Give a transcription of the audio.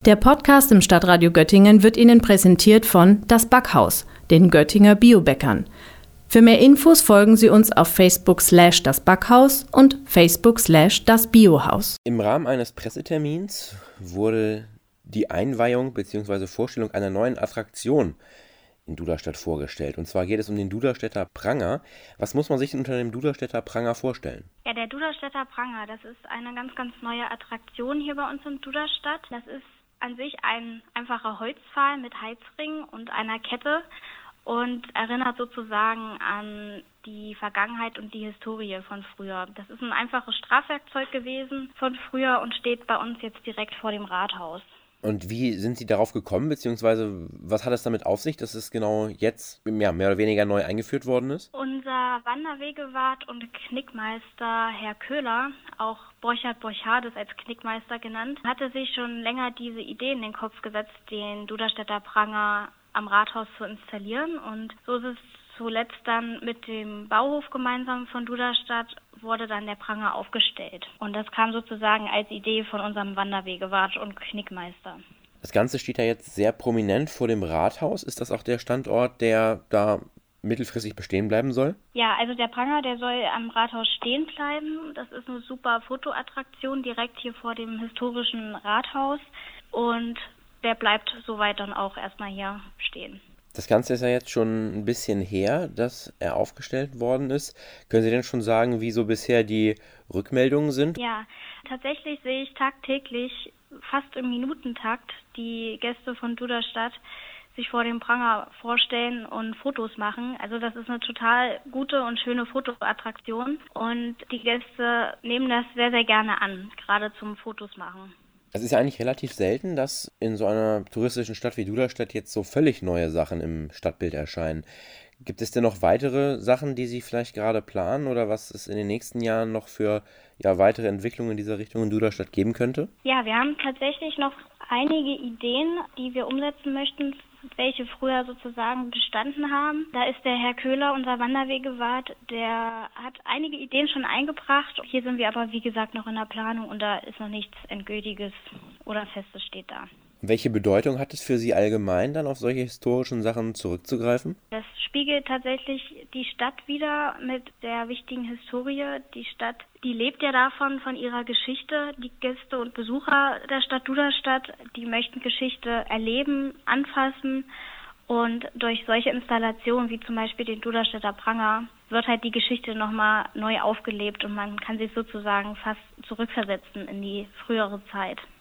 Der Podcast im Stadtradio Göttingen wird Ihnen präsentiert von Das Backhaus, den Göttinger Biobäckern. Für mehr Infos folgen Sie uns auf Facebook/Das Backhaus und Facebook/Das Biohaus. Im Rahmen eines Pressetermins wurde die Einweihung bzw. Vorstellung einer neuen Attraktion in Duderstadt vorgestellt. Und zwar geht es um den Duderstädter Pranger. Was muss man sich unter dem Duderstädter Pranger vorstellen? Ja, der Duderstädter Pranger, das ist eine ganz, ganz neue Attraktion hier bei uns in Duderstadt. Das ist an sich ein einfacher Holzpfahl mit Heizring und einer Kette und erinnert sozusagen an die Vergangenheit und die Historie von früher. Das ist ein einfaches Strafwerkzeug gewesen von früher und steht bei uns jetzt direkt vor dem Rathaus. Und wie sind Sie darauf gekommen, beziehungsweise was hat es damit auf sich, dass es genau jetzt mehr oder weniger neu eingeführt worden ist? Unser Wanderwegewart und Knickmeister Herr Köhler, auch Borchard Borchades als Knickmeister genannt, hatte sich schon länger diese Idee in den Kopf gesetzt, den Duderstädter Pranger am Rathaus zu installieren. Und so ist es zuletzt dann mit dem Bauhof gemeinsam von Duderstadt wurde dann der Pranger aufgestellt. Und das kam sozusagen als Idee von unserem Wanderwegewart und Knickmeister. Das Ganze steht ja jetzt sehr prominent vor dem Rathaus. Ist das auch der Standort, der da mittelfristig bestehen bleiben soll? Ja, also der Pranger, der soll am Rathaus stehen bleiben. Das ist eine super Fotoattraktion direkt hier vor dem historischen Rathaus. Und der bleibt soweit dann auch erstmal hier stehen. Das Ganze ist ja jetzt schon ein bisschen her, dass er aufgestellt worden ist. Können Sie denn schon sagen, wie so bisher die Rückmeldungen sind? Ja, tatsächlich sehe ich tagtäglich, fast im Minutentakt, die Gäste von Duderstadt sich vor dem Pranger vorstellen und Fotos machen. Also das ist eine total gute und schöne Fotoattraktion und die Gäste nehmen das sehr, sehr gerne an, gerade zum Fotos machen. Es ist ja eigentlich relativ selten, dass in so einer touristischen Stadt wie Duderstadt jetzt so völlig neue Sachen im Stadtbild erscheinen. Gibt es denn noch weitere Sachen, die Sie vielleicht gerade planen oder was es in den nächsten Jahren noch für weitere Entwicklungen in dieser Richtung in Duderstadt geben könnte? Ja, wir haben tatsächlich noch einige Ideen, die wir umsetzen möchten, welche früher sozusagen bestanden haben. Da ist der Herr Köhler, unser Wanderwegewart, der hat einige Ideen schon eingebracht. Hier sind wir aber, wie gesagt, noch in der Planung und da ist noch nichts Endgültiges oder Festes steht da. Welche Bedeutung hat es für Sie allgemein, dann auf solche historischen Sachen zurückzugreifen? Das spiegelt tatsächlich die Stadt wider mit der wichtigen Historie. Die Stadt, die lebt ja davon, von ihrer Geschichte. Die Gäste und Besucher der Stadt Duderstadt, die möchten Geschichte erleben, anfassen. Und durch solche Installationen wie zum Beispiel den Duderstädter Pranger wird halt die Geschichte nochmal neu aufgelebt und man kann sich sozusagen fast zurückversetzen in die frühere Zeit.